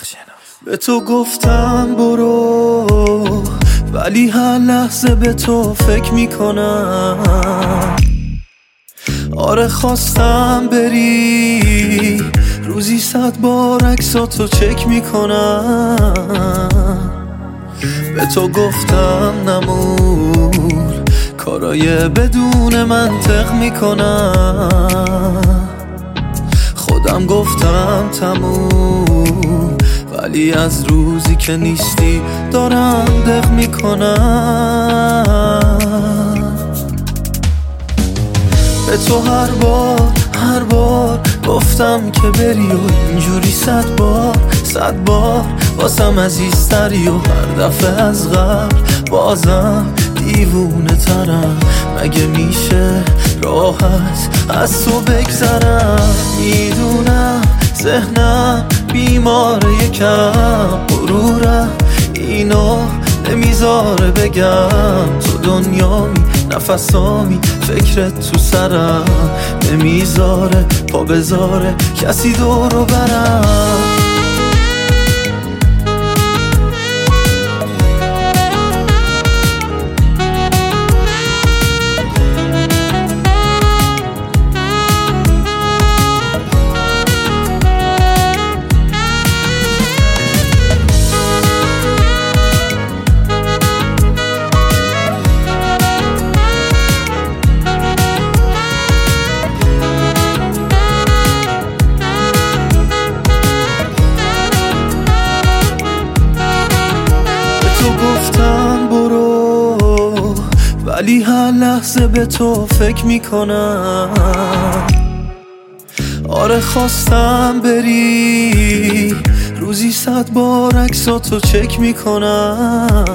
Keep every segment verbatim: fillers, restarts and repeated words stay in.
به تو گفتم برو، ولی هر لحظه به تو فکر میکنم. آره خواستم بری، روزی صد بار عکساتو چک میکنم. به تو گفتم نمور، کارای بدون منطق میکنم. خودم گفتم تموم، ولی از روزی که نیستی دارم دق میکنم. به تو هر بار هر بار گفتم که بری و اینجوری صد بار صد بار واسم عزیزتری و هر دفعه از قبل بازم دیوونه ترم. مگه میشه راحت از تو بگذرم؟ میدونم ذهنم بیماره، یکم غرورم اینو نمیذاره بگم. تو دنیامی نفسامی فکرت تو سرم، نمیذاره پا بذاره کسی دورو برم. گفتم برو، ولی هر لحظه به تو فکر میکنم. آره خواستم بری، روزی صد بار عکساتو چک میکنم.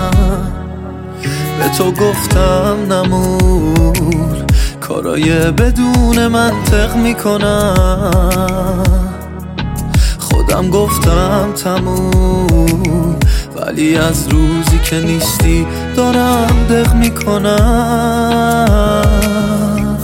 به تو گفتم نمور، کارای بدون منطق میکنم. خودم گفتم تموم، ولی از روزی که نیستی دارم دق میکنم.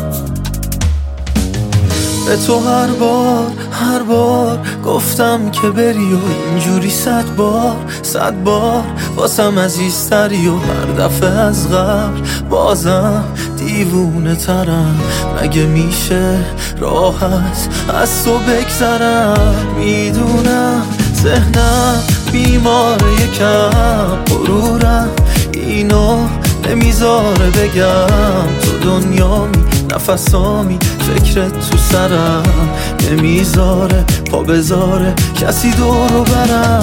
به تو هر بار هر بار گفتم که بری و اینجوری صد بار صد بار واسم عزیزتری و هر دفعه از قبل بازم دیوونه ترم. مگه میشه راحت از تو بگذرم؟ میدونم ذهنم بیماره، یکم غرورم اینو نمیذاره بگم. تو دنیامی نفسامی فکرت تو سرم، نمیذاره پا بذاره کسی دورو برم.